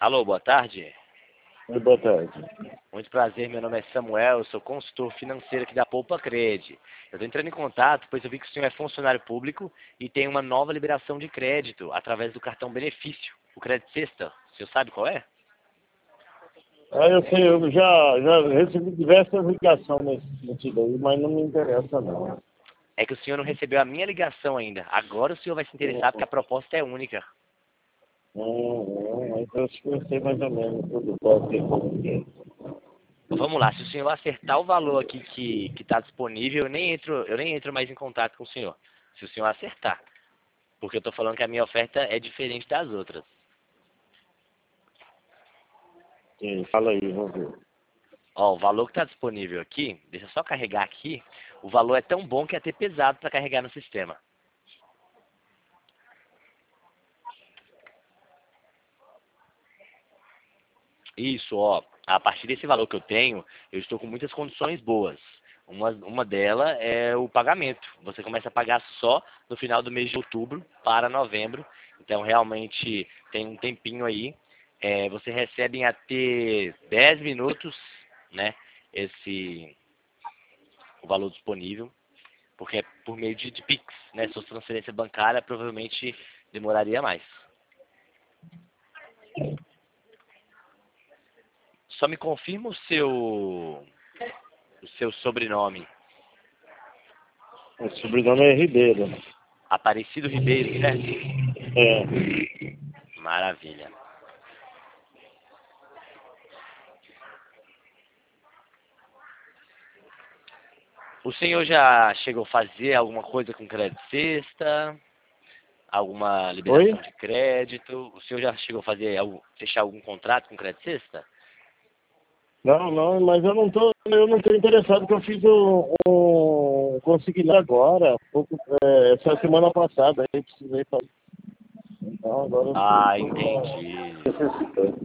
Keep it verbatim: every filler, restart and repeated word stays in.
Alô, boa tarde. Oi, boa tarde. Muito prazer, meu nome é Samuel, eu sou consultor financeiro aqui da Poupa Cred. Eu estou entrando em contato, pois eu vi que o senhor é funcionário público e tem uma nova liberação de crédito através do cartão benefício, o Crédito Sexta. O senhor sabe qual é? Ah, eu sei, eu já, já recebi diversas ligações nesse sentido aí, mas não me interessa não. É que o senhor não recebeu a minha ligação ainda. Agora o senhor vai se interessar porque a proposta é única. Hum, hum, então acho que eu sei mais ou menos tudo pode ter como que é. Vamos lá, se o senhor acertar o valor aqui que está disponível, eu nem, entro, eu nem entro mais em contato com o senhor. Se o senhor acertar. Porque eu estou falando que a minha oferta é diferente das outras. Sim, fala aí, vamos ver. Ó, o valor que está disponível aqui, deixa eu só carregar aqui, o valor é tão bom que é até pesado para carregar no sistema. Isso, ó, a partir desse valor que eu tenho, eu estou com muitas condições boas. Uma, uma delas é o pagamento. Você começa a pagar só no final do mês de outubro para novembro. Então, realmente, tem um tempinho aí. É, você recebe em até dez minutos, né, esse, o valor disponível. Porque é por meio de, de Pix, né? Se fosse transferência bancária, provavelmente demoraria mais. Só me confirma o seu, o seu sobrenome. O sobrenome é Ribeiro. Aparecido Ribeiro, certo? É. Maravilha. O senhor já chegou a fazer alguma coisa com crédito sexta? Alguma Oi? liberação de crédito? O senhor já chegou a fazer algum, fechar algum contrato com crédito sexta? Não, não, mas eu não tô, eu não tô interessado porque eu fiz um, um consignado agora, pouco, é, essa semana passada, aí precisei fazer. Então agora eu Ah, tô entendi. necessitando.